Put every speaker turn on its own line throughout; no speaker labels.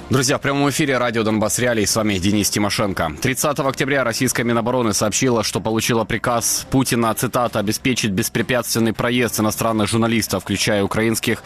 Друзья, в прямом эфире радио «Донбасс Реалии». С вами Денис Тимошенко. 30 октября российская Минобороны сообщила, что получила приказ Путина, цитата, «обеспечить беспрепятственный проезд иностранных журналистов, включая украинских,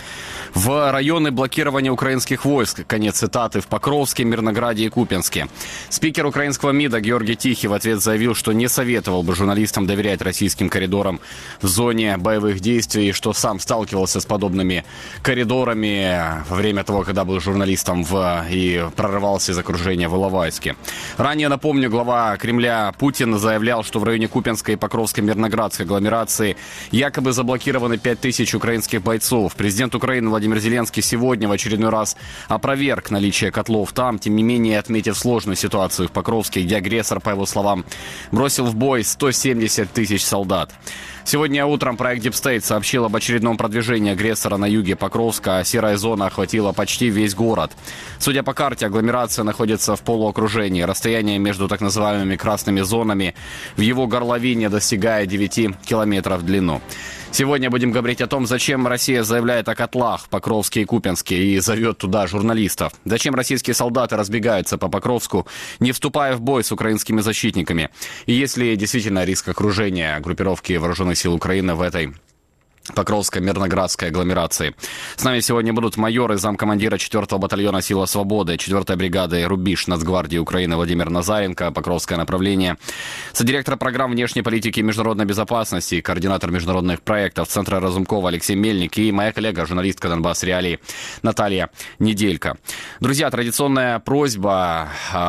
в районы блокирования украинских войск». Конец цитаты. В Покровске, Мирнограде и Купянске. Спикер украинского МИДа Георгий Тихий в ответ заявил, что не советовал бы журналистам доверять российским коридорам в зоне боевых действий, что сам сталкивался с подобными коридорами во время того, когда был журналистом и прорывался из окружения в Иловайске. Ранее, напомню, глава Кремля Путин заявлял, что в районе Купянской и Покровской Мирноградской агломерации якобы заблокированы 5000 украинских бойцов. Президент Украины Владимир Зеленский сегодня в очередной раз опроверг наличие котлов там, тем не менее отметив сложную ситуацию в Покровске, где агрессор, по его словам, бросил в бой 170 тысяч солдат. Сегодня утром проект Deep State сообщил об очередном продвижении агрессора на юге Покровска, а серая зона охватила почти весь город. Судя по карте, агломерация находится в полуокружении. Расстояние между так называемыми красными зонами в его горловине достигает 9 километров в длину. Сегодня будем говорить о том, зачем Россия заявляет о котлах в Покровске и Купянске и зовет туда журналистов. Зачем российские солдаты разбегаются по Покровску, не вступая в бой с украинскими защитниками. И есть ли действительно риск окружения группировки вооруженных сил Украины в этой Покровской Мирноградской агломерации. С нами сегодня будут майор и замкомандира 4-го батальона «Сила свободы», 4-й бригады «Рубеж» Нацгвардии Украины Владимир Назаренко, Покровское направление, содиректор программ внешней политики и международной безопасности, координатор международных проектов Центра Разумкова Алексей Мельник и моя коллега, журналистка «Донбасс Реалии» Наталья Неделько. Друзья, традиционная просьба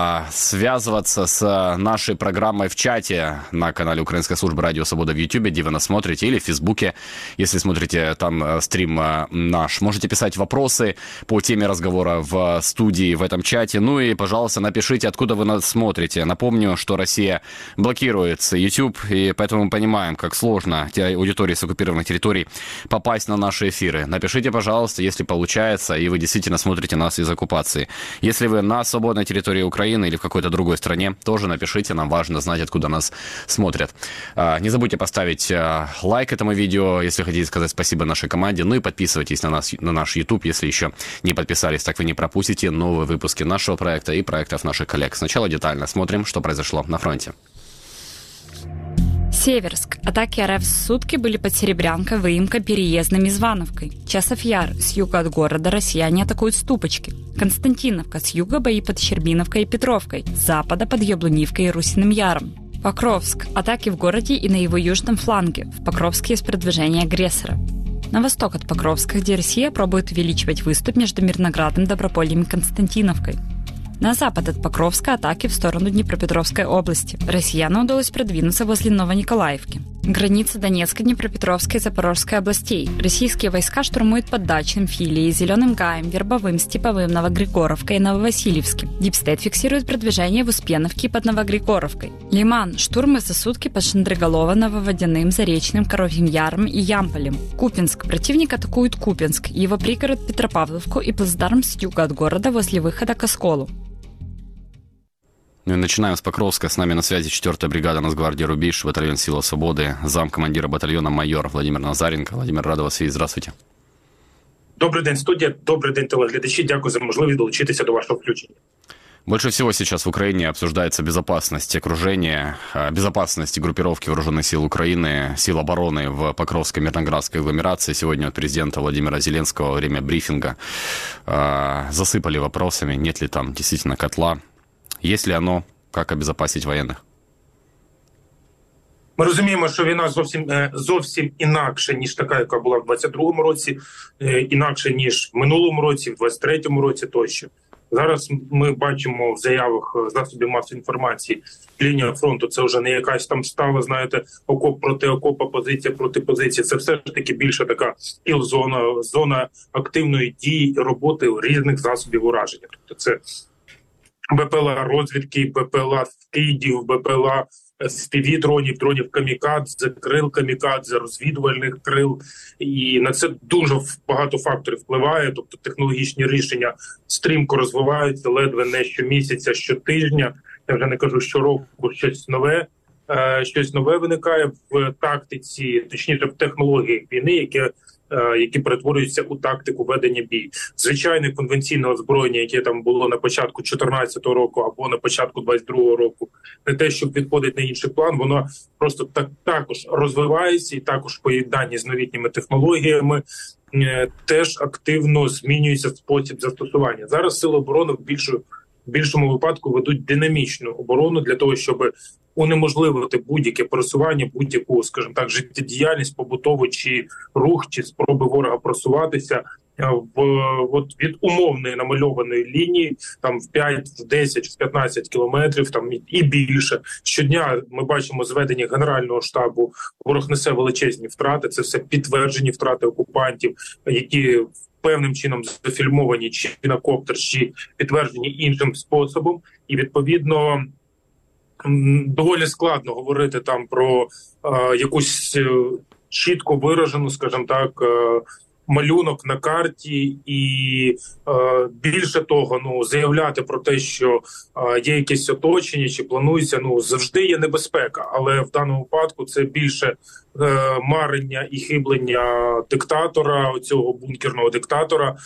связываться с нашей программой в чате на канале Украинской службы «Радио Свобода» в YouTube, где вы нас смотрите, или в Фейсбуке. Если смотрите там стрим наш, можете писать вопросы по теме разговора в студии, в этом чате. Ну и, пожалуйста, напишите, откуда вы нас смотрите. Напомню, что Россия блокирует YouTube, и поэтому мы понимаем, как сложно аудитории с оккупированных территорий попасть на наши эфиры. Напишите, пожалуйста, если получается, и вы действительно смотрите нас из оккупации. Если вы на свободной территории Украины или в какой-то другой стране, тоже напишите, нам важно знать, откуда нас смотрят. Не забудьте поставить лайк этому видео, если хотите сказать спасибо нашей команде. Ну и подписывайтесь на наш YouTube, если еще не подписались. Так вы не пропустите новые выпуски нашего проекта и проектов наших коллег. Сначала детально смотрим, что произошло на фронте.
Северск. Атаки РФ с сутки были под Серебрянкой, Выемкой, Переездом и Звановкой. Часов Яр. С юга от города россияне атакуют Ступочки. Константиновка. С юга бои под Щербиновкой и Петровкой. С запада под Яблунивкой и Русиным Яром. Покровск. Атаки в городе и на его южном фланге. В Покровске есть продвижение агрессора. На восток от Покровска, где Россия пробует увеличивать выступ между Мирноградом, Добропольем и Константиновкой. На запад от Покровска атаки в сторону Днепропетровской области. Россиянам удалось продвинуться возле Новониколаевки. Граница Донецкой, Днепропетровской и Запорожской областей. Российские войска штурмуют под Дачным, Филией, Зеленым Гаем, Вербовым, Степовым, Новогригоровкой и Нововасильевским. Дипстейт фиксирует продвижение в Успеновке и под Новогригоровкой. Лиман. Штурмы за сутки под Шандриголово, Нововодяным, Заречным, Коровьим Яром и Ямполем. Купинск. Противник атакует Купинск, его пригород Петропавловку и плацдарм с юга от города возле выхода к Осколу.
Ну и начинаем с Покровска. С нами на связи 4-я бригада Нацгвардии «Рубеж», батальон «Сила свободы», замкомандира батальона майор Владимир Назаренко. Владимир, рада вас видеть. Здравствуйте.
Добрий день, студія. Добрий день, телеглядачі. Дякую за можливість долучитися до вашого включення.
Больше всего сейчас в Украине обсуждается безопасность окружения, безопасность группировки вооруженных сил Украины, сил обороны в Покровской Мирноградской агломерации. Сегодня от президента Владимира Зеленского во время брифинга засыпали вопросами, нет ли там действительно котла, есть ли оно, как обезопасить военных.
Ми розуміємо, що війна зовсім інакша, ніж така, яка була в 22-му році, інакша, ніж в минулому році, в 23-му році тощо. Зараз ми бачимо в заявах засобів масової інформації, лінія фронту – це вже не якась там стала, знаєте, окоп проти окопа, позиція проти позиції. Це все ж таки більше така кіл-зона, зона активної дії і роботи різних засобів ураження. Тобто це БПЛА розвідки, БПЛА скидів, БПЛА FPV-дронів, дронів камікадзе, крил камікадзе, розвідувальних крил. І на це дуже багато факторів впливає. Тобто технологічні рішення стрімко розвиваються, ледве не щомісяця, щотижня. Я вже не кажу щороку щось нове. щось нове виникає в тактиці, точніше в технологіях війни, які перетворюються у тактику ведення бій. Звичайне конвенційне озброєння, яке там було на початку 2014 року або на початку 2022 року, не те, щоб відходить на інший план, воно просто також розвивається і також в поєднанні з новітніми технологіями теж активно змінюється спосіб застосування. Зараз Сили оборони в більшому випадку ведуть динамічну оборону для того, щоб унеможливити будь-яке просування, будь-яку, скажімо так, життєдіяльність, побутову чи рух, чи спроби ворога просуватися від умовної намальованої лінії, там в 5, в 10, в 15 кілометрів, там і більше. Щодня ми бачимо зведення Генерального штабу, ворог несе величезні втрати, це все підтверджені втрати окупантів, які певним чином зафільмовані чи на коптер, чи підтверджені іншим способом, і відповідно доволі складно говорити там про якусь чітко виражену, скажімо так, малюнок на карті, і більше того, заявляти про те, що є якесь оточення чи планується, завжди є небезпека, але в даному випадку це більше марення і хиблення диктатора, цього бункерного диктатора.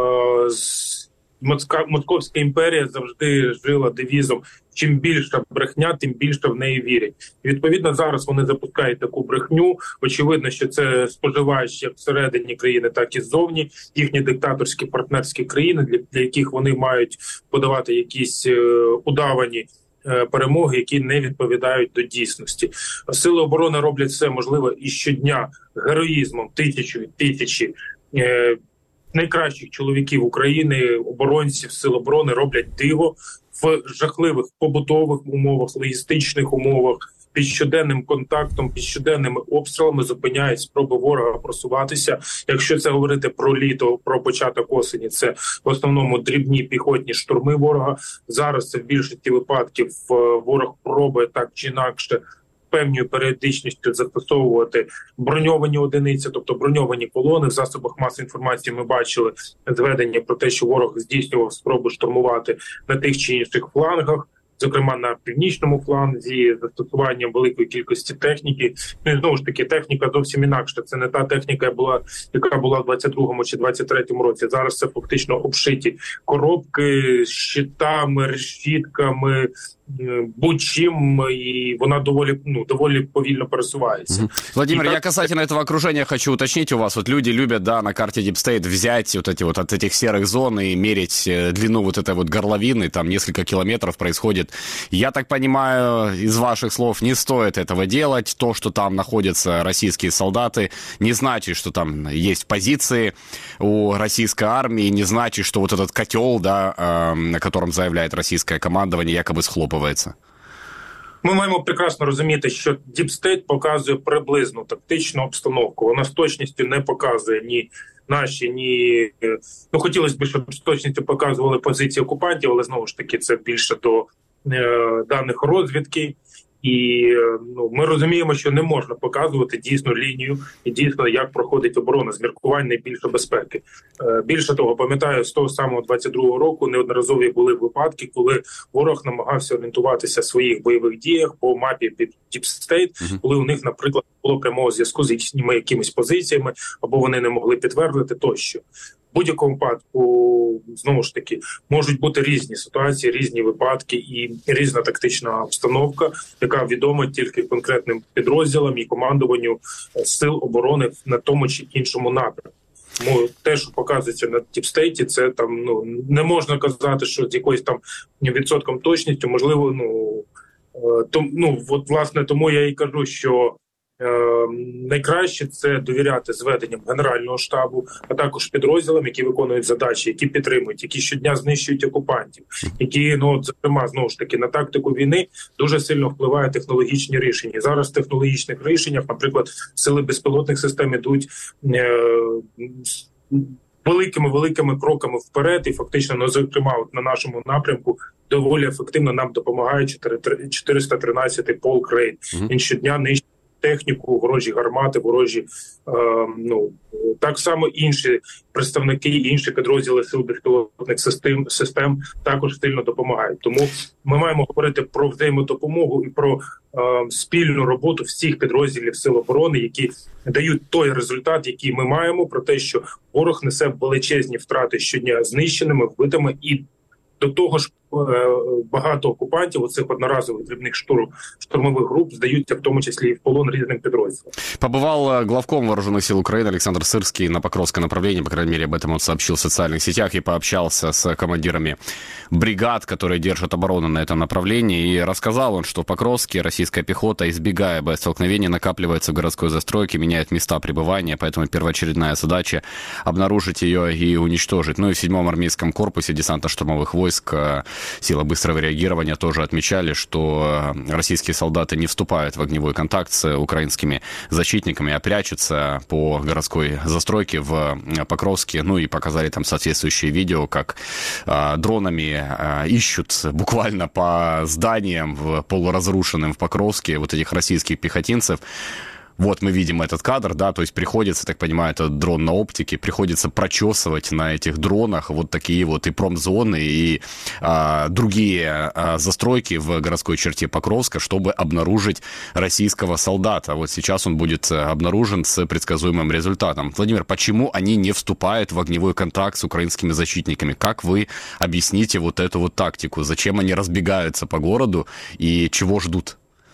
Московська імперія завжди жила девізом: чим більша брехня, тим більше в неї вірять. І, відповідно, зараз вони запускають таку брехню. Очевидно, що це споживають як всередині країни, так і ззовні. Їхні диктаторські партнерські країни, для яких вони мають подавати якісь удавані перемоги, які не відповідають до дійсності. Сили оборони роблять все можливе і щодня героїзмом тисячі найкращих чоловіків України, оборонців, Сил оборони роблять диво в жахливих побутових умовах, логістичних умовах, під щоденним контактом, під щоденними обстрілами зупиняють спроби ворога просуватися. Якщо це говорити про літо, про початок осені, це в основному дрібні піхотні штурми ворога. Зараз це в більшості випадків ворог пробує так чи інакше певною періодичністю застосовувати броньовані одиниці, тобто броньовані колони. В засобах масової інформації ми бачили зведення про те, що ворог здійснював спроби штурмувати на тих чи інших флангах, зокрема на північному фланзі, застосуванням великої кількості техніки. І знову ж таки, техніка зовсім інакша. Це не та техніка, яка була в 22-му чи 23-му році. Зараз це фактично обшиті коробки з щитами, решітками, будь-чим, и вона доволі повільно пересувається.
Владимир, я касательно этого окружения хочу уточнить у вас. Вот люди любят, на карте Deep State взять вот эти вот от этих серых зон и мерить длину вот этой вот горловины, там несколько километров происходит. Я так понимаю, из ваших слов, не стоит этого делать. То, что там находятся российские солдаты, не значит, что там есть позиции у российской армии, не значит, что вот этот котел, на котором заявляет российское командование, якобы схлопывается.
Ми маємо прекрасно розуміти, що Deep State показує приблизну тактичну обстановку. Вона з точністю не показує хотілося б, щоб з точністю показували позиції окупантів, але знову ж таки це більше до даних розвідки. І ми розуміємо, що не можна показувати дійсну лінію і дійсно, як проходить оборона з міркувань найбільше безпеки. Більше того, пам'ятаю, з того самого 22-го року неодноразові були випадки, коли ворог намагався орієнтуватися в своїх бойових діях по мапі під Deep State, коли у них, наприклад, було прямого зв'язку з їхніми якимись позиціями, або вони не могли підтвердити тощо. В будь-якому випадку, знову ж таки, можуть бути різні ситуації, різні випадки і різна тактична обстановка, яка відома тільки конкретним підрозділам і командуванню Сил оборони на тому чи іншому напрямку. Тому те, що показується на Діпстейті, це там не можна казати, що з якоюсь там відсотком точністю, можливо, власне, тому я і кажу, що найкраще це довіряти зведенням Генерального штабу, а також підрозділам, які виконують задачі, які підтримують, які щодня знищують окупантів, які, зокрема, знову ж таки, на тактику війни дуже сильно впливають технологічні рішення. Зараз в технологічних рішеннях, наприклад, сили безпілотних систем ідуть великими кроками вперед, і фактично, зокрема, на нашому напрямку доволі ефективно нам допомагає 413-й полк Рейд. Він щодня нищить техніку, ворожі гармати, ворожі так само інші представники, інші підрозділи сил безпілотних систем також сильно допомагають. Тому ми маємо говорити про взаємодопомогу і про спільну роботу всіх підрозділів Сил оборони, які дають той результат, який ми маємо, про те, що ворог несе величезні втрати щодня знищеними, вбитими, і до того ж багато окупантів оцих одноразових дрібних штурмових груп здаються, в тому числі і в полон різним підрозділам.
Побывал главком Вооруженных сил Украины Александр Сырский на Покровском направлении, по крайней мере, об этом он сообщил в социальных сетях, и пообщался с командирами бригад, которые держат оборону на этом направлении, и рассказал он, что в Покровске российская пехота, избегая боестолкновений, накапливается в городской застройке, меняет места пребывания, поэтому первоочередная задача — обнаружить ее и уничтожить. Ну и в 7-м армейском корпусе десантно-штурмовых войск силы быстрого реагирования тоже отмечали, что российские солдаты не вступают в огневой контакт с украинскими защитниками, а прячутся по городской застройке в Покровске. Ну и показали там соответствующие видео, как дронами ищут буквально по зданиям полуразрушенным в Покровске вот этих российских пехотинцев. Вот мы видим этот кадр, да, то есть приходится, так понимаю, это дрон на оптике, приходится прочесывать на этих дронах вот такие вот и промзоны, и другие застройки в городской черте Покровска, чтобы обнаружить российского солдата. Вот сейчас он будет обнаружен с предсказуемым результатом. Владимир, почему они не вступают в огневой контакт с украинскими защитниками? Как вы объясните вот эту вот тактику? Зачем они разбегаются по городу и чего ждут?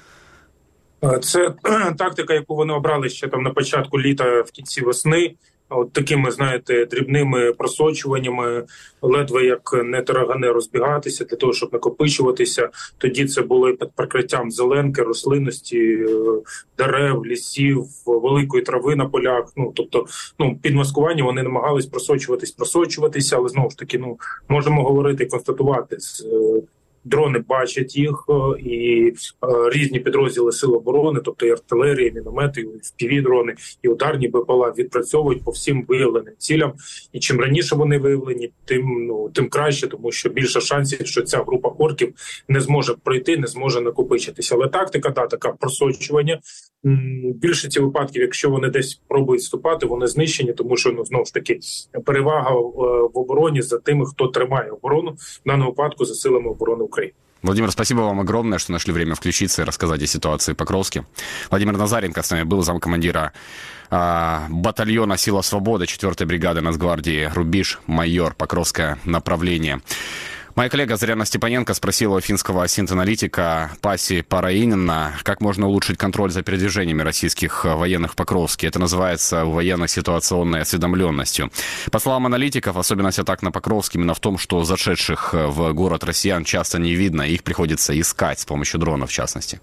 Це тактика, яку вони обрали ще там на початку літа, в кінці весни. От такими, знаєте, дрібними просочуваннями, ледве як не тарагани розбігатися для того, щоб накопичуватися. Тоді це було під прикриттям зеленки, рослинності, дерев, лісів, великої трави на полях. Тобто, під маскування вони намагались просочуватися, але знову ж таки, можемо говорити, констатувати. Дрони бачать їх, і різні підрозділи Сил оборони, тобто і артилерія, і міномети, і FPV-дрони, і ударні БПЛА відпрацьовують по всім виявленим цілям. І чим раніше вони виявлені, тим краще, тому що більше шансів, що ця група орків не зможе пройти, не зможе накопичитися. Але тактика, така просочування. Більше ці випадків, якщо вони десь пробують вступати, вони знищені, тому що, знову ж таки, перевага в обороні за тими, хто тримає оборону, в даному випадку за силами оборони України.
Владимир, спасибо вам огромное, что нашли время включиться и рассказать о ситуации в Покровске. Владимир Назаренко с нами был, замкомандира батальона «Сила свободы» 4-й бригады Нацгвардии «Рубеж», майор, Покровское направление. Моя коллега Заряна Степаненко спросила у финского синт-аналитика Паси Параинина, как можно улучшить контроль за передвижениями российских военных в Покровске. Это называется у военных ситуационной осведомленностью. По словам аналитиков, особенность атак на Покровск именно в том, что зашедших в город россиян часто не видно, их приходится искать с помощью дронов в частности.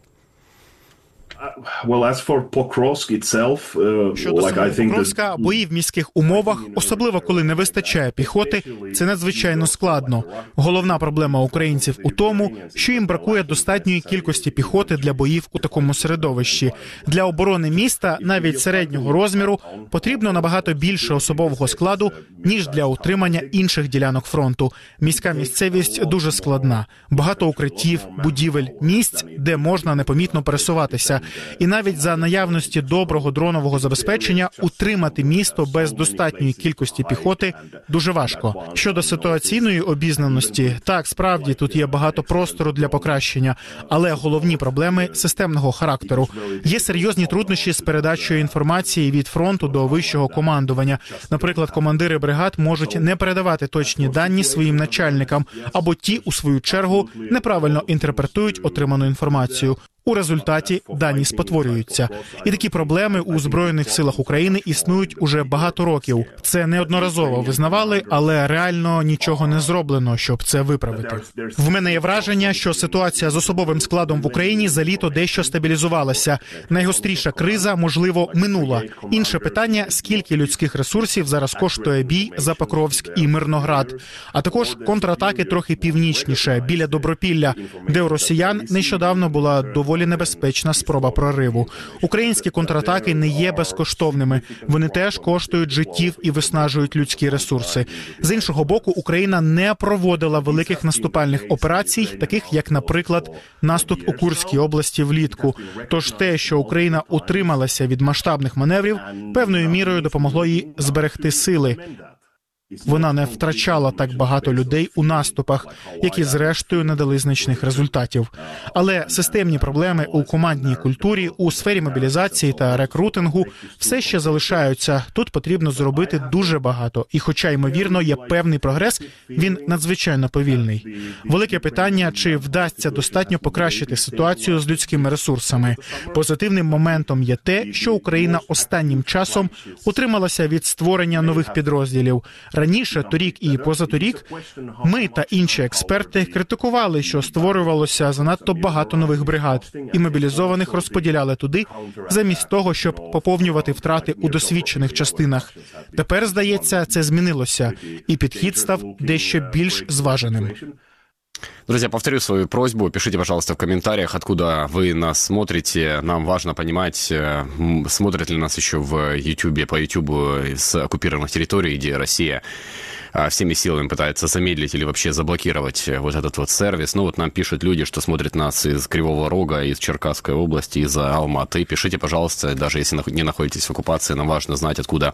Щодо самого Покровська, бої в міських умовах, особливо коли не вистачає піхоти, це надзвичайно складно. Головна проблема українців у тому, що їм бракує достатньої кількості піхоти для боїв у такому середовищі. Для оборони міста, навіть середнього розміру, потрібно набагато більше особового складу, ніж для утримання інших ділянок фронту. Міська місцевість дуже складна. Багато укриттів, будівель, місць, де можна непомітно пересуватися. І навіть за наявності доброго дронового забезпечення утримати місто без достатньої кількості піхоти дуже важко. Щодо ситуаційної обізнаності, так, справді, тут є багато простору для покращення, але головні проблеми системного характеру. Є серйозні труднощі з передачею інформації від фронту до вищого командування. Наприклад, командири бригад можуть не передавати точні дані своїм начальникам, або ті, у свою чергу, неправильно інтерпретують отриману інформацію. У результаті дані спотворюються. І такі проблеми у Збройних силах України існують уже багато років. Це неодноразово визнавали, але реально нічого не зроблено, щоб це виправити. В мене є враження, що ситуація з особовим складом в Україні за літо дещо стабілізувалася. Найгостріша криза, можливо, минула. Інше питання – скільки людських ресурсів зараз коштує бій за Покровськ і Мирноград. А також контратаки трохи північніше, біля Добропілля, де у росіян нещодавно була доволі доволі небезпечна спроба прориву. Українські контратаки не є безкоштовними. Вони теж коштують життів і виснажують людські ресурси. З іншого боку, Україна не проводила великих наступальних операцій, таких як, наприклад, наступ у Курській області влітку. Тож те, що Україна утрималася від масштабних маневрів, певною мірою допомогло їй зберегти сили. Вона не втрачала так багато людей у наступах, які зрештою не дали значних результатів. Але системні проблеми у командній культурі, у сфері мобілізації та рекрутингу все ще залишаються. Тут потрібно зробити дуже багато. І хоча, ймовірно, є певний прогрес, він надзвичайно повільний. Велике питання, чи вдасться достатньо покращити ситуацію з людськими ресурсами. Позитивним моментом є те, що Україна останнім часом утрималася від створення нових підрозділів. Раніше, торік і позаторік, ми та інші експерти критикували, що створювалося занадто багато нових бригад, і мобілізованих розподіляли туди, замість того, щоб поповнювати втрати у досвідчених частинах. Тепер, здається, це змінилося, і підхід став дещо більш зваженим.
Друзья, повторю свою просьбу. Пишите, пожалуйста, в комментариях, откуда вы нас смотрите. Нам важно понимать, смотрят ли нас еще в YouTube, по YouTube с оккупированных территорий, где Россия всеми силами пытается замедлить или вообще заблокировать вот этот вот сервис. Ну вот нам пишут люди, что смотрят нас из Кривого Рога, из Черкасской области, из Алматы. Пишите, пожалуйста, даже если не находитесь в оккупации, нам важно знать, откуда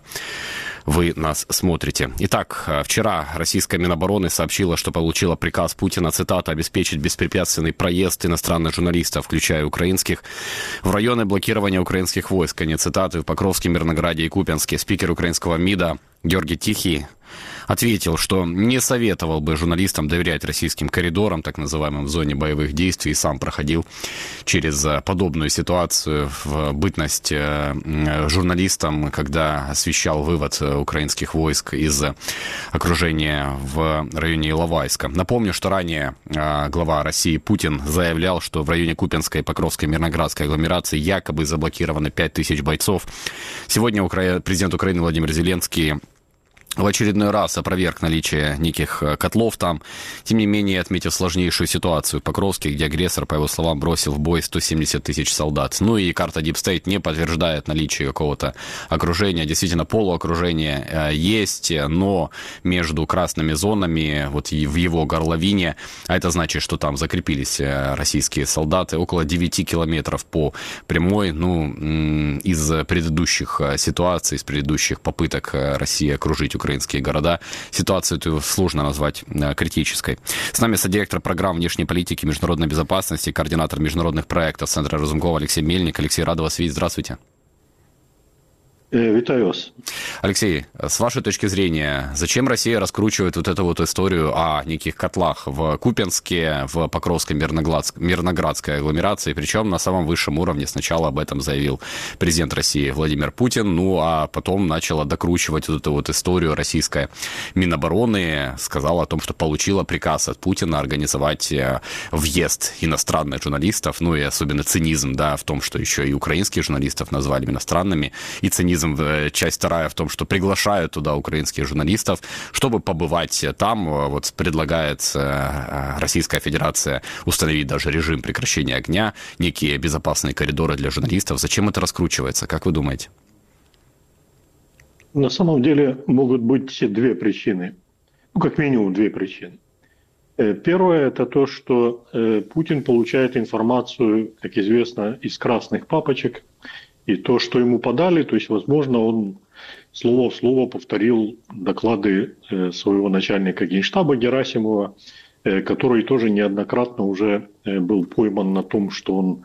вы нас смотрите. Итак, вчера российская Минобороны сообщила, что получила приказ Путина, цитата, «обеспечить беспрепятственный проезд иностранных журналистов, включая украинских, в районы блокирования украинских войск». Они цитаты в Покровске, Мирнограде и Купянске. Спикер украинского МИДа Георгий Тихий ответил, что не советовал бы журналистам доверять российским коридорам, так называемым в зоне боевых действий, и сам проходил через подобную ситуацию в бытность журналистам, когда освещал вывод украинских войск из окружения в районе Иловайска. Напомню, что ранее глава России Путин заявлял, что в районе Купянской, Покровской, Мирноградской агломерации якобы заблокированы 5000 бойцов. Сегодня президент Украины Владимир Зеленский в очередной раз опроверг наличие неких котлов там, тем не менее отметив сложнейшую ситуацию в Покровске, где агрессор, по его словам, бросил в бой 170 000 солдат. Ну и карта Deep State не подтверждает наличие какого-то окружения. Действительно, полуокружение есть, но между красными зонами, вот в его горловине, а это значит, что там закрепились российские солдаты, около 9 километров по прямой, ну, из предыдущих ситуаций, из предыдущих попыток России окружить украинские города, ситуацию эту сложно назвать критической. С нами содиректор программ внешней политики и международной безопасности, координатор международных проектов Центра Разумкова Алексей Мельник. Алексей, рад вас видеть. Здравствуйте.
Витаю вас.
Алексей, с вашей точки зрения, зачем Россия раскручивает вот эту вот историю о неких котлах в Купянске, в Покровской, Мирноградской агломерации, причем на самом высшем уровне? Сначала об этом заявил президент России Владимир Путин, ну а потом начала докручивать вот эту вот историю российская Минобороны, сказала о том, что получила приказ от Путина организовать въезд иностранных журналистов, ну и особенно цинизм, да, в том, что еще и украинских журналистов назвали иностранными, и цинизм, часть вторая в том, что приглашают туда украинских журналистов, чтобы побывать там. Вот предлагает Российская Федерация установить даже режим прекращения огня, некие безопасные коридоры для журналистов. Зачем это раскручивается, как вы думаете?
На самом деле могут быть две причины. Ну, как минимум две причины. Первое – это то, что Путин получает информацию, как известно, из красных папочек. И то, что ему подали, то есть, возможно, он слово в слово повторил доклады своего начальника Генштаба Герасимова, который тоже неоднократно уже был пойман на том, что он,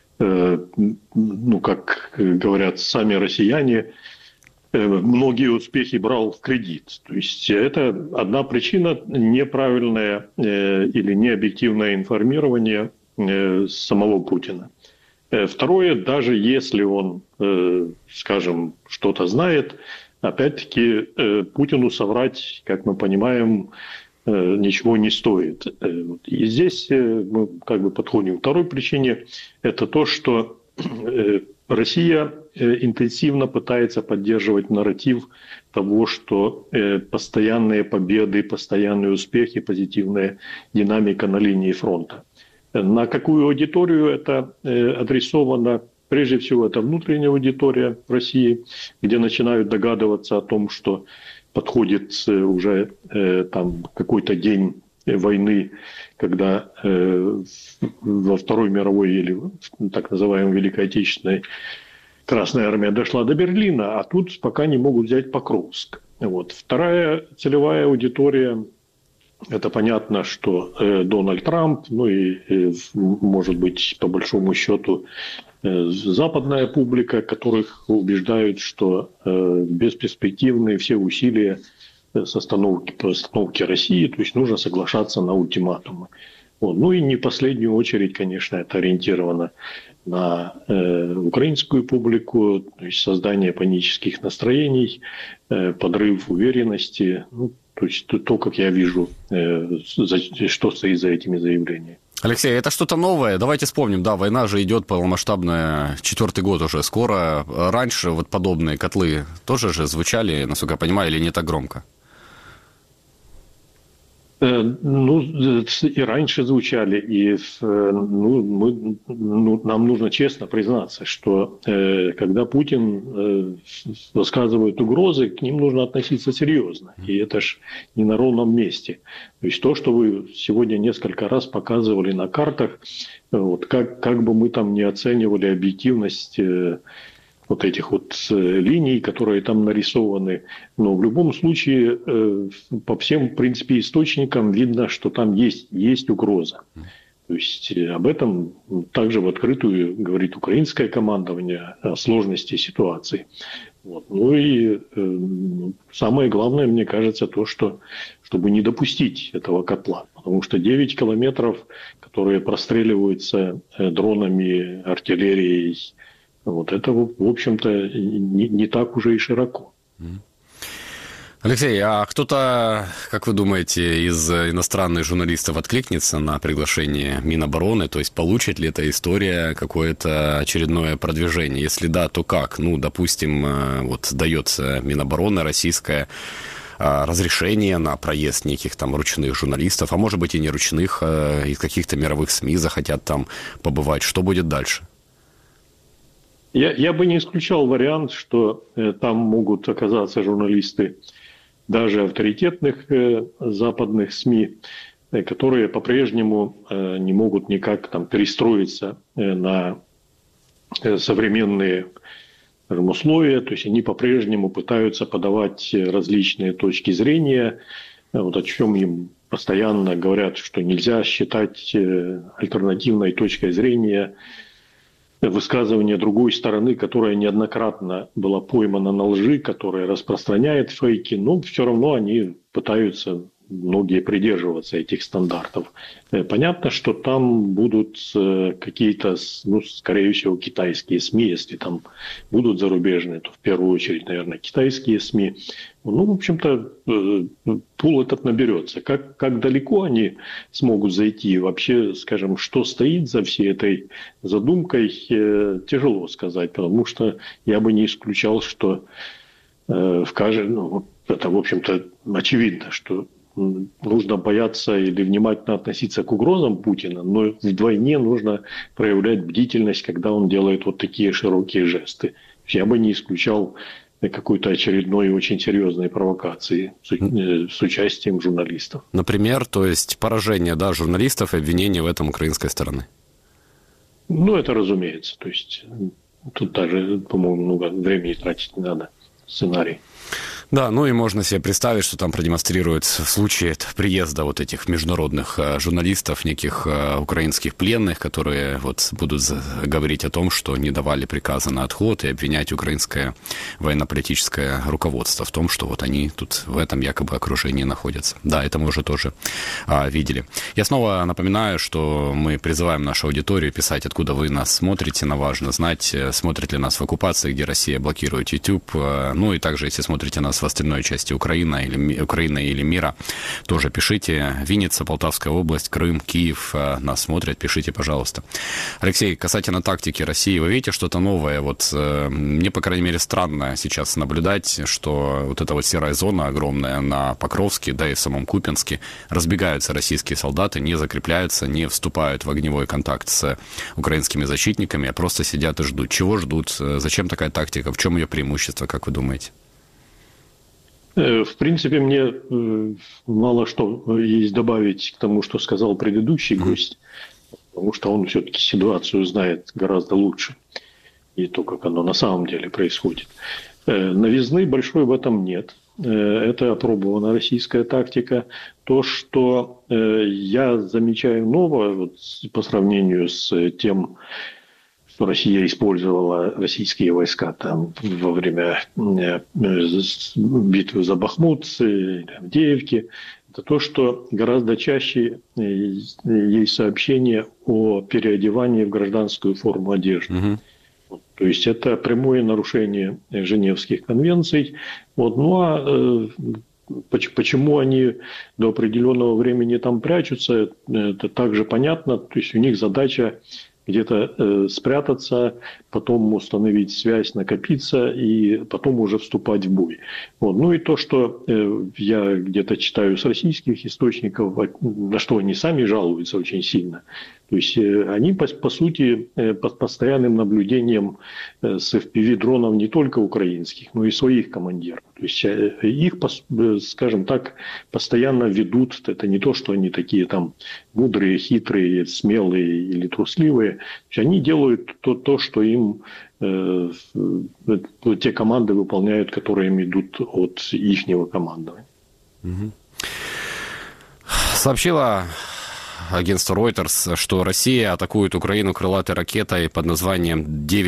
ну, как говорят сами россияне, многие успехи брал в кредит. То есть это одна причина – неправильное или необъективное информирование самого Путина. Второе, даже если он, скажем, что-то знает, опять-таки Путину соврать, как мы понимаем, ничего не стоит. И здесь мы как бы подходим к второй причине. Это то, что Россия интенсивно пытается поддерживать нарратив того, что постоянные победы, постоянные успехи, позитивная динамика на линии фронта. На какую аудиторию это адресовано? Прежде всего, это внутренняя аудитория в России, где начинают догадываться о том, что подходит уже там какой-то день войны, когда во Второй мировой или так называемой Великой Отечественной Красная Армия дошла до Берлина, а тут пока не могут взять Покровск. Вот. Вторая целевая аудитория – это понятно, что Дональд Трамп, ну и, может быть, по большому счету, западная публика, которых убеждают, что бесперспективные все усилия по остановке России, то есть нужно соглашаться на ультиматумы. Вот. Ну и не в последнюю очередь, конечно, это ориентировано на украинскую публику, то есть создание панических настроений, подрыв уверенности, ну, то есть то, как я вижу, что стоит за этими заявлениями.
Алексей, это что-то новое? Давайте вспомним, да, война же идет полномасштабная, 4-й год уже скоро. Раньше вот подобные котлы тоже же звучали, насколько я понимаю, или не так громко?
Ну, и раньше звучали, и нам нужно честно признаться, что когда Путин высказывает угрозы, к ним нужно относиться серьезно, и это ж не на ровном месте. То есть то, что вы сегодня несколько раз показывали на картах, вот, как бы мы там не оценивали объективность вот этих вот линий, которые там нарисованы. Но в любом случае по всем, в принципе, источникам видно, что там есть угроза. То есть об этом также в открытую говорит украинское командование о сложности ситуации. Вот. Ну и самое главное, мне кажется, то, что чтобы не допустить этого котла. Потому что 9 километров, которые простреливаются дронами, артиллерией, вот это, в общем-то, не так уже и широко.
Алексей, а кто-то, как вы думаете, из иностранных журналистов откликнется на приглашение Минобороны? То есть получит ли эта история какое-то очередное продвижение? Если да, то как? Ну, допустим, вот дается Минобороны российская разрешение на проезд неких там ручных журналистов, а может быть и не ручных, из каких-то мировых СМИ захотят там побывать. Что будет дальше?
Я бы не исключал вариант, что там могут оказаться журналисты даже авторитетных западных СМИ, которые по-прежнему не могут никак там перестроиться на современные, скажем, условия, то есть они по-прежнему пытаются подавать различные точки зрения, вот о чем им постоянно говорят, что нельзя считать альтернативной точкой зрения высказывание другой стороны, которая неоднократно была поймана на лжи, которая распространяет фейки, но все равно они пытаются, многие, придерживаться этих стандартов. Понятно, что там будут какие-то, ну, скорее всего, китайские СМИ, если там будут зарубежные, то в первую очередь, наверное, китайские СМИ. Ну, в общем-то, пул этот наберется. Как далеко они смогут зайти, вообще, скажем, что стоит за всей этой задумкой, тяжело сказать, потому что я бы не исключал, что это, в общем-то, очевидно, что нужно бояться или внимательно относиться к угрозам Путина, но вдвойне нужно проявлять бдительность, когда он делает вот такие широкие жесты. Я бы не исключал какой-то очередной очень серьезной провокации с участием журналистов.
Например, то есть поражение, да, журналистов и обвинения в этом украинской стороны?
Ну, это разумеется. То есть тут даже, по-моему, много времени тратить не надо. Сценарий.
Да, ну и можно себе представить, что там продемонстрируют в случае приезда вот этих международных журналистов, неких украинских пленных, которые вот будут говорить о том, что не давали приказа на отход, и обвинять украинское военно-политическое руководство в том, что вот они тут в этом якобы окружении находятся. Да, это мы уже тоже видели. Я снова напоминаю, что мы призываем нашу аудиторию писать, откуда вы нас смотрите. Нам важно знать, смотрит ли нас в оккупации, где Россия блокирует YouTube. Ну и также, если смотрите нас сейчас в остальной части Украины или мира, тоже пишите. Винница, Полтавская область, Крым, Киев нас смотрят, пишите, пожалуйста. Алексей, касательно тактики России, вы видите что-то новое? Вот мне, по крайней мере, странно сейчас наблюдать, что вот эта вот серая зона огромная на Покровске, да и в самом Купянске, разбегаются российские солдаты, не закрепляются, не вступают в огневой контакт с украинскими защитниками, а просто сидят и ждут. Чего ждут? Зачем такая тактика? В чем ее преимущество, как вы думаете?
В принципе, мне мало что есть добавить к тому, что сказал предыдущий гость, потому что он все-таки ситуацию знает гораздо лучше, и то, как оно на самом деле происходит. Новизны большой в этом нет. Это опробована российская тактика. То, что я замечаю новое вот, по сравнению с тем, что Россия использовала российские войска там, во время битвы за Бахмут, Авдеевки, это то, что гораздо чаще есть сообщения о переодевании в гражданскую форму одежды. То есть это прямое нарушение Женевских конвенций. Вот. Ну а почему они до определенного времени там прячутся, это также понятно. То есть у них задача где-то спрятаться, потом установить связь, накопиться и потом уже вступать в бой. Вот. Ну и то, что я где-то читаю с российских источников, на что они сами жалуются очень сильно. То есть они, по сути, под постоянным наблюдением с FPV-дронов не только украинских, но и своих командиров. То есть их, скажем так, постоянно ведут. Это не то, что они такие там мудрые, хитрые, смелые или трусливые. То есть они делают то, что им те команды выполняют, которые им идут от ихнего командования.
Сообщила агентство Reuters, что Россия атакует Украину крылатой ракетой под названием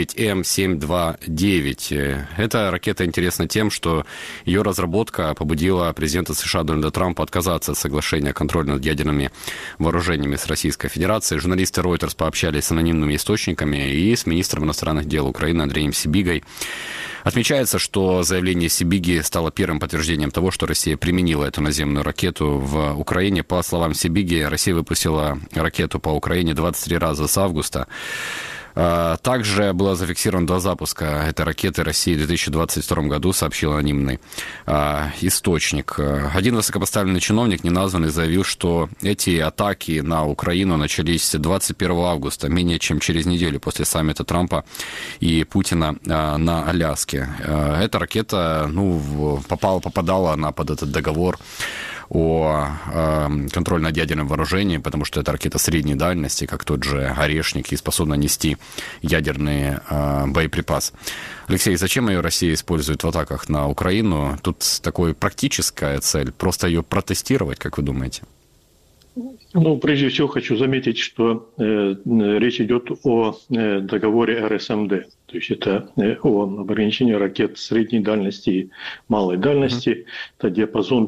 9М729. Эта ракета интересна тем, что ее разработка побудила президента США Дональда Трампа отказаться от соглашения о контроле над ядерными вооружениями с Российской Федерацией. Журналисты Reuters пообщались с анонимными источниками и с министром иностранных дел Украины Андреем Сибигой. Отмечается, что заявление Сибиги стало первым подтверждением того, что Россия применила эту наземную ракету в Украине. По словам Сибиги, Россия выпустила ракету по Украине 23 раза с августа. Также было зафиксировано 2 запуска этой ракеты России в 2022 году, сообщил анонимный источник. Один высокопоставленный чиновник, неназванный, заявил, что эти атаки на Украину начались 21 августа, менее чем через неделю после саммита Трампа и Путина на Аляске. Эта ракета попадала под этот договор о контроле над ядерным вооружением, потому что это ракета средней дальности, как тот же «Орешник», и способна нести ядерный боеприпас. Алексей, зачем ее Россия использует в атаках на Украину? Тут такая практическая цель, просто ее протестировать, как вы думаете?
Ну, прежде всего хочу заметить, что речь идет о договоре РСМД. То есть это о ограничении ракет средней дальности и малой дальности. Это диапазон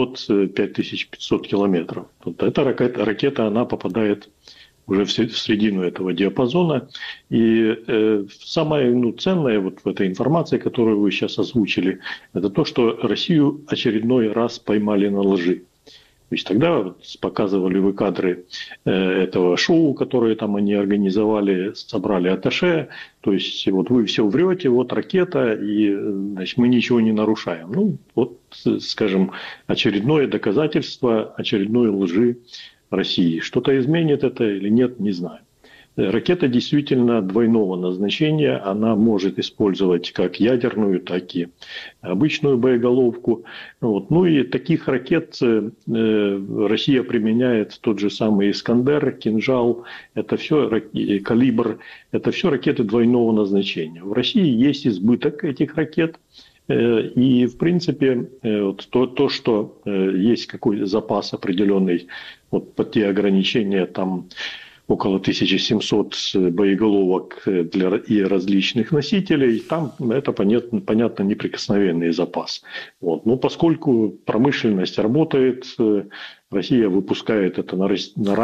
5500 километров. Вот эта ракета, она попадает уже в середину этого диапазона. И самое ценное вот в этой информации, которую вы сейчас озвучили, это то, что Россию очередной раз поймали на лжи. То есть тогда показывали вы кадры этого шоу, которое там они организовали, собрали атташе. То есть вот вы все врете, вот ракета, и значит, мы ничего не нарушаем. Ну, вот, скажем, очередное доказательство очередной лжи России. Что-то изменит это или нет, не знаю. Ракета действительно двойного назначения. Она может использовать как ядерную, так и обычную боеголовку. Вот. Ну и таких ракет Россия применяет тот же самый «Искандер», «Кинжал», это все «Калибр», это все ракеты двойного назначения. В России есть избыток этих ракет. И, в принципе, вот то, что есть какой-то запас определенный, вот под те ограничения, там около 1700 боеголовок и различных носителей, там это, понятно, неприкосновенный запас. Вот. Но поскольку промышленность работает, Россия выпускает это,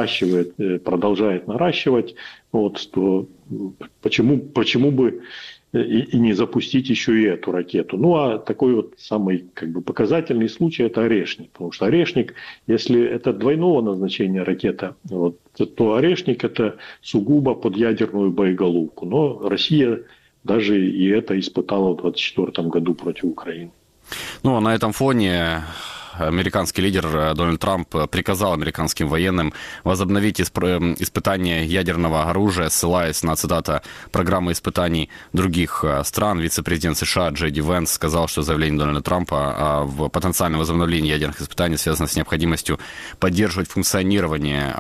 наращивает, продолжает наращивать, вот, то почему бы и не запустить еще и эту ракету. Ну, а такой вот самый показательный случай – это «Орешник». Потому что «Орешник», если это двойного назначения ракета, вот, то «Орешник» – это сугубо под ядерную боеголовку. Но Россия даже и это испытала в 2024 году против Украины.
Ну, а на этом фоне американский лидер Дональд Трамп приказал американским военным возобновить испытания ядерного оружия, ссылаясь на, цитата, программы испытаний других стран. Вице-президент США Джей Ди Венс сказал, что заявление Дональда Трампа в потенциальном возобновлении ядерных испытаний связано с необходимостью поддерживать функционирование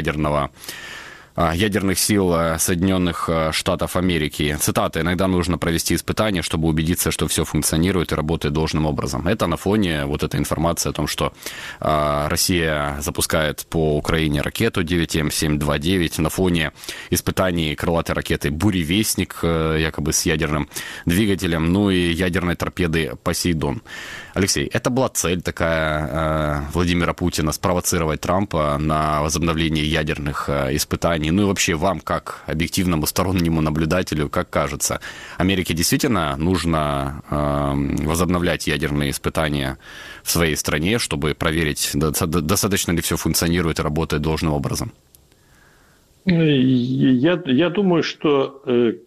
ядерных сил Соединенных Штатов Америки. Цитата: «Иногда нужно провести испытания, чтобы убедиться, что все функционирует и работает должным образом». Это на фоне вот этой информации о том, что Россия запускает по Украине ракету 9М729, на фоне испытаний крылатой ракеты «Буревестник», якобы с ядерным двигателем, ну и ядерной торпеды «Посейдон». Алексей, это была цель такая Владимира Путина — спровоцировать Трампа на возобновление ядерных испытаний? Ну и вообще вам, как объективному стороннему наблюдателю, как кажется, Америке действительно нужно возобновлять ядерные испытания в своей стране, чтобы проверить, достаточно ли все функционирует и работает должным образом?
Я думаю, что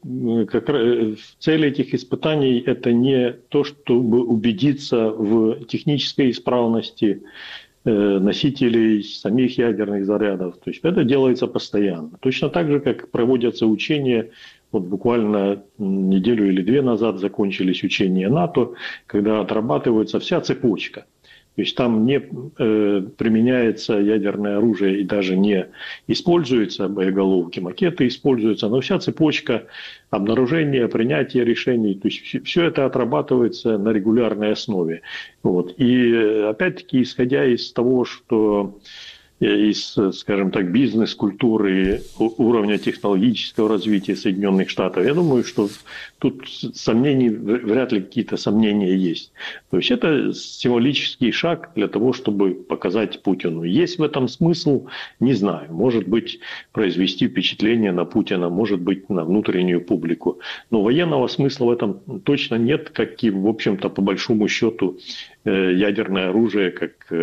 цель этих испытаний – это не то, чтобы убедиться в технической исправности носителей самих ядерных зарядов. То есть это делается постоянно. Точно так же, как проводятся учения. Вот буквально неделю или две назад закончились учения НАТО, когда отрабатывается вся цепочка. То есть там не применяется ядерное оружие и даже не используются боеголовки, макеты используются, но вся цепочка обнаружения, принятия решений, то есть все это отрабатывается на регулярной основе. Вот. И опять-таки, исходя из того, что из, скажем так, бизнес-культуры, уровня технологического развития Соединенных Штатов, я думаю, что тут сомнений, вряд ли какие-то сомнения есть. То есть это символический шаг для того, чтобы показать Путину. Есть в этом смысл? Не знаю. Может быть, произвести впечатление на Путина, может быть, на внутреннюю публику. Но военного смысла в этом точно нет, как и, в общем-то, по большому счету, ядерное оружие, как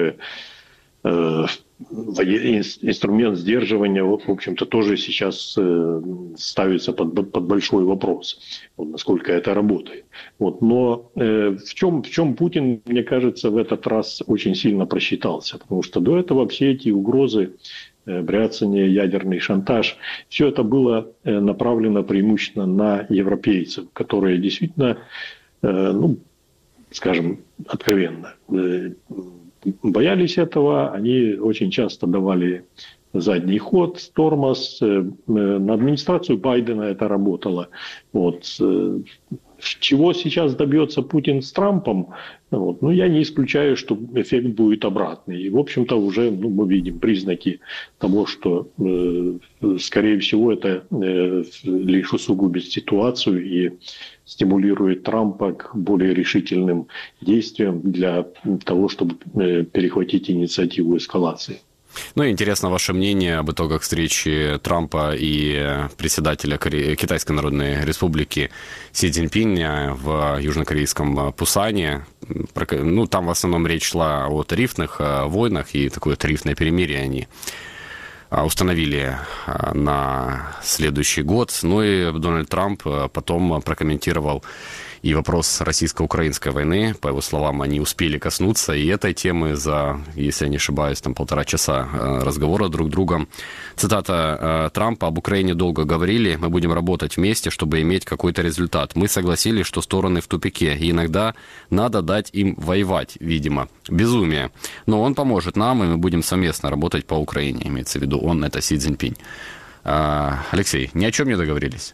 инструмент сдерживания, в общем-то, тоже сейчас ставится под большой вопрос, вот, насколько это работает. Вот. Но в чем Путин, мне кажется, в этот раз очень сильно просчитался, потому что до этого все эти угрозы, бряцание, ядерный шантаж, все это было направлено преимущественно на европейцев, которые действительно, ну, скажем, откровенно, боялись этого, они очень часто давали задний ход, тормоз. На администрацию Байдена это работало. Вот. Чего сейчас добьется Путин с Трампом, вот, ну, я не исключаю, что эффект будет обратный. И, в общем-то, уже мы видим признаки того, что, скорее всего, это лишь усугубит ситуацию и стимулирует Трампа к более решительным действиям для того, чтобы перехватить инициативу эскалации.
Ну и интересно ваше мнение об итогах встречи Трампа и председателя Китайской Народной Республики Си Цзиньпиня в южнокорейском Пусане. Ну, там в основном речь шла о тарифных войнах, и такое тарифное перемирие они установили на следующий год. Ну и Дональд Трамп потом прокомментировал и вопрос российско-украинской войны. По его словам, они успели коснуться и этой темы за, если я не ошибаюсь, там 1,5 часа разговора друг с другом. Цитата Трампа: «Об Украине долго говорили, мы будем работать вместе, чтобы иметь какой-то результат. Мы согласились, что стороны в тупике, и иногда надо дать им воевать, видимо. Безумие. Но он поможет нам, и мы будем совместно работать по Украине». Имеется в виду он, это Си Цзиньпинь. Алексей, ни о чем не договорились?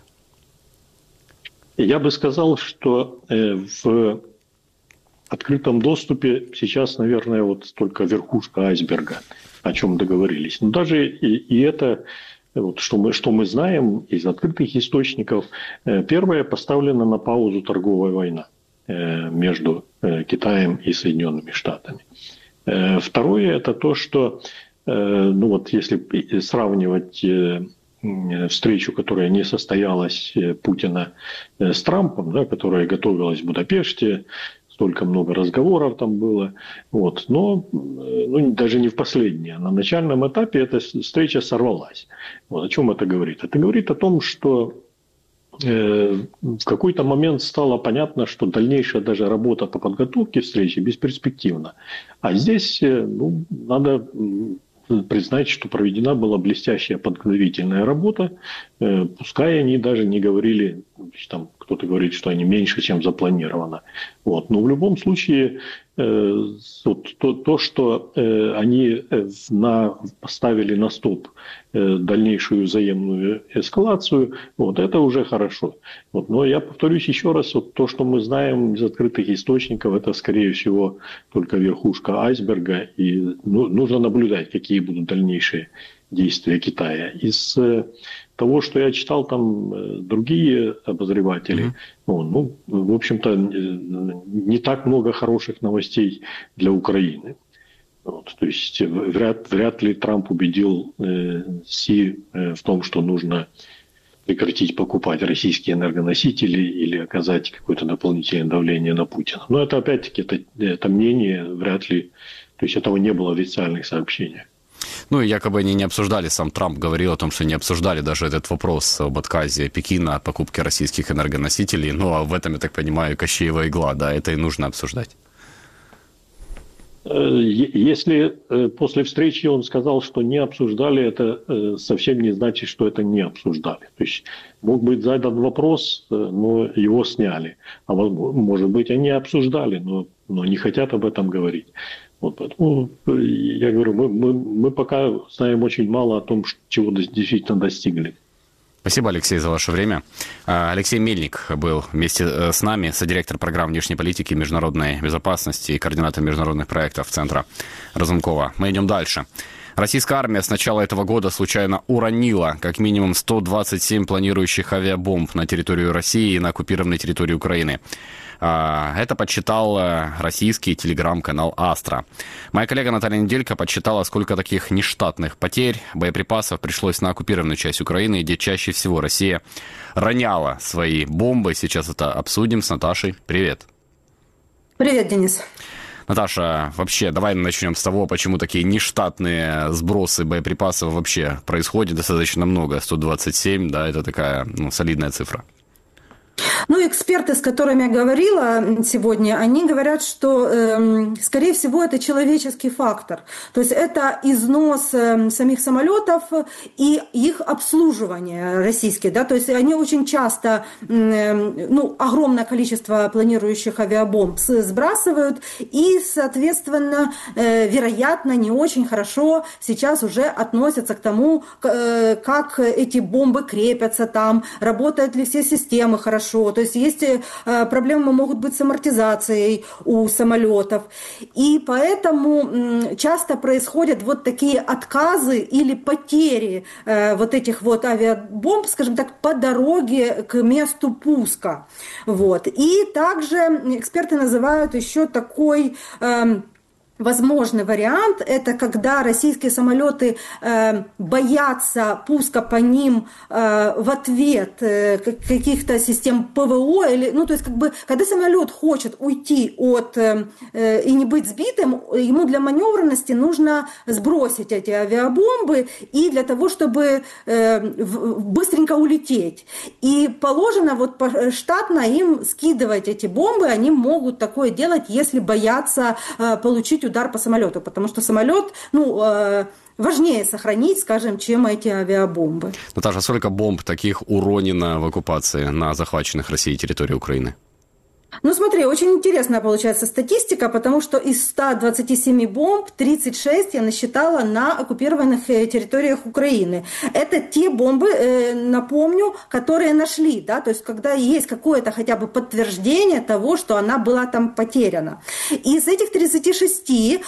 Я бы сказал, что в открытом доступе сейчас, наверное, вот только верхушка айсберга, о чем договорились. Но даже и это, вот, что мы знаем из открытых источников, первое, поставлена на паузу торговая война между Китаем и Соединенными Штатами. Второе, это то, что, ну вот если сравнивать встречу, которая не состоялась Путина с Трампом, да, которая готовилась в Будапеште, столько много разговоров там было. Вот. Но даже не в последнее. На начальном этапе эта встреча сорвалась. Вот. О чем это говорит? Это говорит о том, что в какой-то момент стало понятно, что дальнейшая даже работа по подготовке встречи бесперспективна. А здесь надо признать, что проведена была блестящая подготовительная работа. Пускай они даже не говорили, там кто-то говорит, что они меньше, чем запланировано. Вот. Но в любом случае то, что они поставили на стоп дальнейшую взаимную эскалацию, вот, это уже хорошо. Вот. Но я повторюсь еще раз, вот, то, что мы знаем из открытых источников, это, скорее всего, только верхушка айсберга, и нужно наблюдать, какие будут дальнейшие действия Китая. Из того, что я читал, там другие обозреватели, в общем-то, не так много хороших новостей для Украины. Вот, то есть вряд ли Трамп убедил Си в том, что нужно прекратить покупать российские энергоносители или оказать какое-то дополнительное давление на Путина. Но это опять-таки это мнение, вряд ли, то есть этого не было в официальных сообщениях.
Ну и якобы они не обсуждали, сам Трамп говорил о том, что не обсуждали даже этот вопрос об отказе Пекина от покупки российских энергоносителей. Ну а в этом, я так понимаю, Кощеева игла, да, это и нужно обсуждать.
Если после встречи он сказал, что не обсуждали, это совсем не значит, что это не обсуждали. То есть мог быть задан вопрос, но его сняли. А может быть, они обсуждали, но не хотят об этом говорить. Вот поэтому я говорю, мы пока знаем очень мало о том, чего действительно достигли.
Спасибо, Алексей, за ваше время. Алексей Мельник был вместе с нами, содиректор программ внешней политики, международной безопасности и координатор международных проектов Центра Разумкова. Мы идем дальше. Российская армия с начала этого года случайно уронила как минимум 127 планирующих авиабомб на территорию России и на оккупированной территории Украины. Это подсчитал российский телеграм-канал «Астра». Моя коллега Наталья Неделько подсчитала, сколько таких нештатных потерь боеприпасов пришлось на оккупированную часть Украины, где чаще всего Россия роняла свои бомбы. Сейчас это обсудим с Наташей. Привет.
Привет, Денис.
Наташа, вообще, давай начнем с того, почему такие нештатные сбросы боеприпасов вообще происходят достаточно много. 127, да, это такая солидная цифра.
Эксперты, с которыми я говорила сегодня, они говорят, что, скорее всего, это человеческий фактор. То есть это износ самих самолетов и их обслуживание российские. Да? То есть они очень часто огромное количество планирующих авиабомб сбрасывают и, соответственно, вероятно, не очень хорошо сейчас уже относятся к тому, как эти бомбы крепятся там, работают ли все системы хорошо. То есть проблемы могут быть с амортизацией у самолетов. И поэтому часто происходят вот такие отказы или потери вот этих вот авиабомб, скажем так, по дороге к месту пуска. Вот. И также эксперты называют еще такой возможный вариант – это когда российские самолеты боятся пуска по ним в ответ каких-то систем ПВО, то есть когда самолет хочет уйти и не быть сбитым, ему для маневренности нужно сбросить эти авиабомбы и для того, чтобы быстренько улететь. И положено штатно им скидывать эти бомбы, они могут такое делать, если боятся получить удар по самолету, потому что самолет, важнее сохранить, скажем, чем эти авиабомбы.
Наташа, сколько бомб таких уронено в оккупации на захваченных Россией территории Украины?
Смотри, очень интересная получается статистика, потому что из 127 бомб 36 я насчитала на оккупированных территориях Украины. Это те бомбы, напомню, которые нашли, да, то есть когда есть какое-то хотя бы подтверждение того, что она была там потеряна. Из этих 36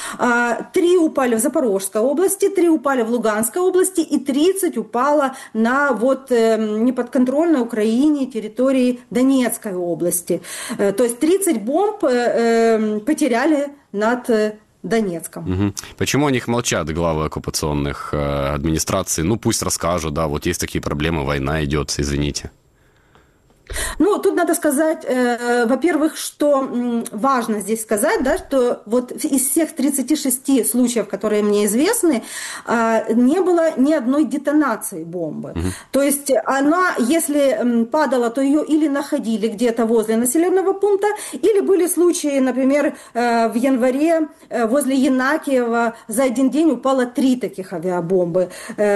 3 упали в Запорожской области, 3 упали в Луганской области и 30 упало на неподконтрольной Украине территории Донецкой области. То есть 30 бомб потеряли над Донецком.
Угу. Почему о них молчат главы оккупационных администраций? Ну, пусть расскажут, да, вот есть такие проблемы, война идет, извините.
Ну, тут надо сказать, во-первых, что важно здесь сказать, да, что вот из всех 36 случаев, которые мне известны, не было ни одной детонации бомбы. То есть она, если падала, то ее или находили где-то возле населенного пункта, или были случаи, например, в январе возле Янакиева за один день упало 3 таких авиабомбы.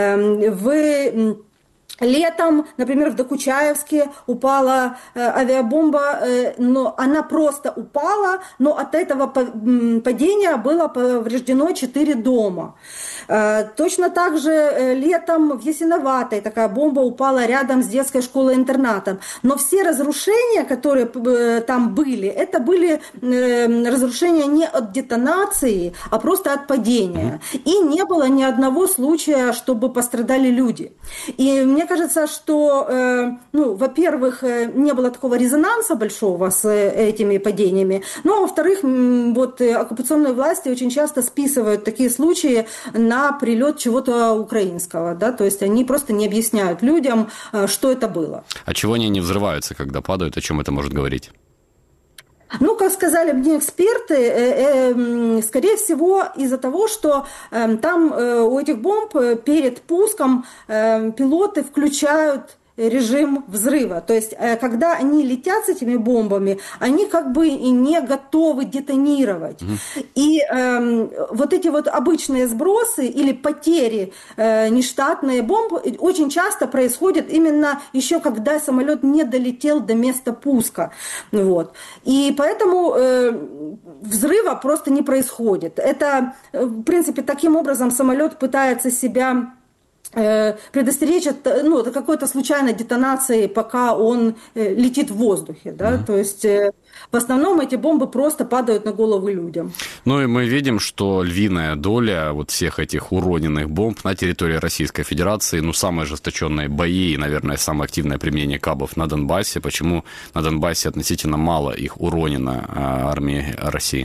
Летом, например, в Докучаевске упала авиабомба, но она просто упала, но от этого падения было повреждено 4 дома. Точно так же летом в Ясиноватой такая бомба упала рядом с детской школой-интернатом. Но все разрушения, которые там были, это были разрушения не от детонации, а просто от падения. И не было ни одного случая, чтобы пострадали люди. И мне кажется, что, ну, во-первых, не было такого резонанса большого с этими падениями, ну, а во-вторых, вот оккупационные власти очень часто списывают такие случаи на прилет чего-то украинского, да, то есть они просто не объясняют людям, что это было. А
чего они не взрываются, когда падают, о чем это может говорить?
Ну, как сказали мне эксперты, скорее всего из-за того, что там у этих бомб перед пуском пилоты включают режим взрыва. То есть, когда они летят с этими бомбами, они как бы и не готовы детонировать. И вот эти вот обычные сбросы или потери нештатные бомбы очень часто происходят именно еще когда самолет не долетел до места пуска. Вот. И поэтому взрыва просто не происходит. Это, в принципе, таким образом самолет пытается себя предостеречь от, ну, от какой-то случайной детонации, пока он летит в воздухе. Да? То есть в основном эти бомбы просто падают на головы людям.
Ну и мы видим, что львиная доля вот всех этих уроненных бомб на территории Российской Федерации, ну, самые ожесточенные бои и, наверное, самое активное применение кабов на Донбассе. Почему на Донбассе относительно мало их уронено армией России?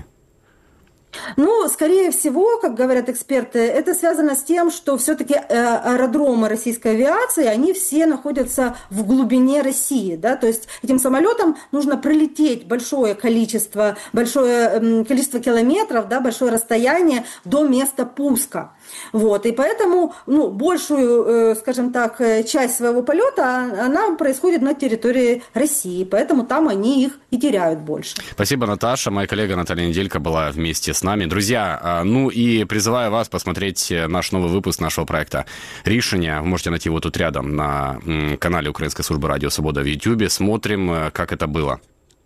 Ну, скорее всего, как говорят эксперты, это связано с тем, что все-таки аэродромы российской авиации, они все находятся в глубине России, да, то есть этим самолетам нужно пролететь большое количество километров, да, большое расстояние до места пуска. Вот, и поэтому, ну, большую, скажем так, часть своего полета, она происходит на территории России, поэтому там они их и теряют больше.
Спасибо, Наташа. Моя коллега Наталья Неделько была вместе с нами. Друзья, ну и призываю вас посмотреть наш новый выпуск нашего проекта «Рішення». Вы можете найти его тут рядом на канале Украинской службы «Радио Свобода» в YouTube. Смотрим, как это было.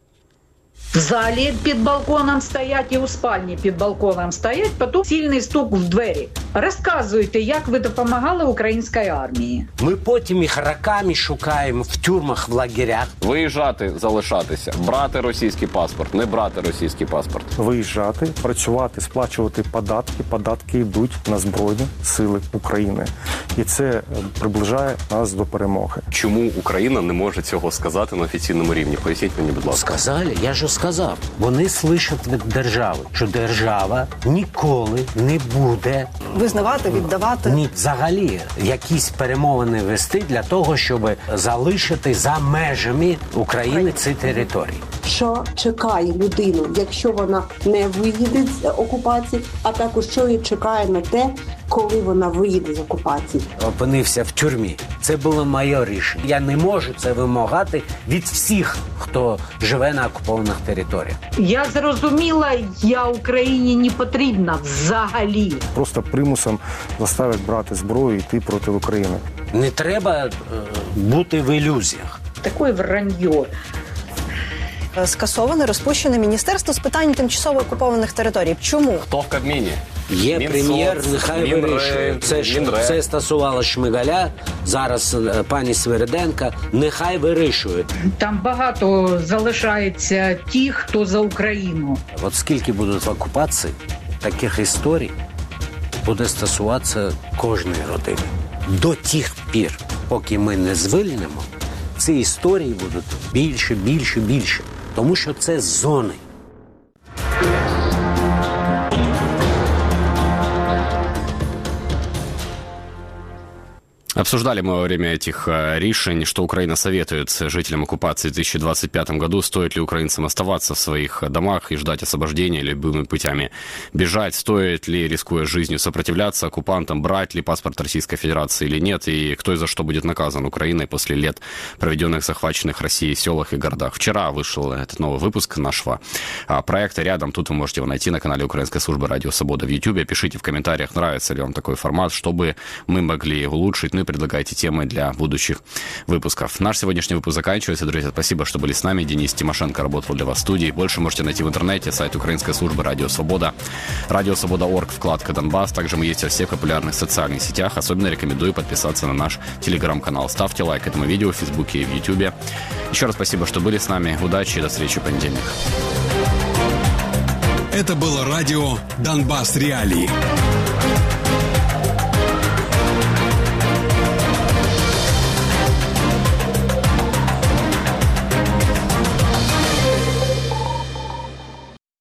В залі під балконом стоять і у спальні під балконом стоять, потім сильний стук в двері. Розказуйте, як ви допомагали українській армії.
Ми потім їх роками шукаємо в тюрмах, в лагерях.
Виїжджати, залишатися, брати російський паспорт, не брати російський паспорт.
Виїжджати, працювати, сплачувати податки. Податки йдуть на Збройні Сили України. І це приближає нас до перемоги.
Чому Україна не може цього сказати на офіційному рівні? Поясніть мені, будь ласка.
Сказали, я ж сказав. Вони слышать від держави, що держава ніколи не буде
визнавати, віддавати.
Ні, взагалі, якісь перемовини вести для того, щоб залишити за межами України ці території.
Що чекає людину, якщо вона не виїде з окупації, а також що її чекає на те, коли вона виїде з окупації.
Опинився в тюрмі. Це було моє рішення. Я не можу це вимагати від всіх, хто живе на окупованих територіях.
Я зрозуміла, я Україні не потрібна взагалі.
Просто примусом заставлять брати зброю і йти проти України.
Не треба бути в ілюзіях.
Таке враньо.
Скасоване, розпущене Міністерство з питань тимчасово окупованих територій. Чому?
Хто в Кабміні?
Є прем'єр, нехай вирішує. Це стосувало Шмигаля, зараз пані Свириденка, нехай вирішує.
Там багато залишається ті, хто за Україну.
От скільки будуть в окупації, таких історій буде стосуватися кожної родини. До тих пір, поки ми не звільнимо, ці історії будуть більше, більше, більше. Тому що це зони.
Обсуждали мы во время этих решений, что Украина советует жителям оккупации в 2025 году, стоит ли украинцам оставаться в своих домах и ждать освобождения, любыми путями бежать, стоит ли, рискуя жизнью, сопротивляться оккупантам, брать ли паспорт Российской Федерации или нет, и кто и за что будет наказан Украиной после лет, проведенных в захваченных Россией селах и городах. Вчера вышел этот новый выпуск нашего проекта «Рядом». Тут вы можете его найти на канале Украинской службы «Радио Свобода» в YouTube. Пишите в комментариях, нравится ли вам такой формат, чтобы мы могли улучшить, ну и предлагайте темы для будущих выпусков. Наш сегодняшний выпуск заканчивается. Друзья, спасибо, что были с нами. Денис Тимошенко работал для вас в студии. Больше можете найти в интернете, сайт Украинской службы «Радио Свобода», радиосвобода.орг, вкладка «Донбасс». Также мы есть во всех популярных социальных сетях. Особенно рекомендую подписаться на наш телеграм-канал. Ставьте лайк этому видео в Фейсбуке и в Ютубе. Еще раз спасибо, что были с нами. Удачи и до встречи в понедельник.
Это было радио «Донбасс Реалии».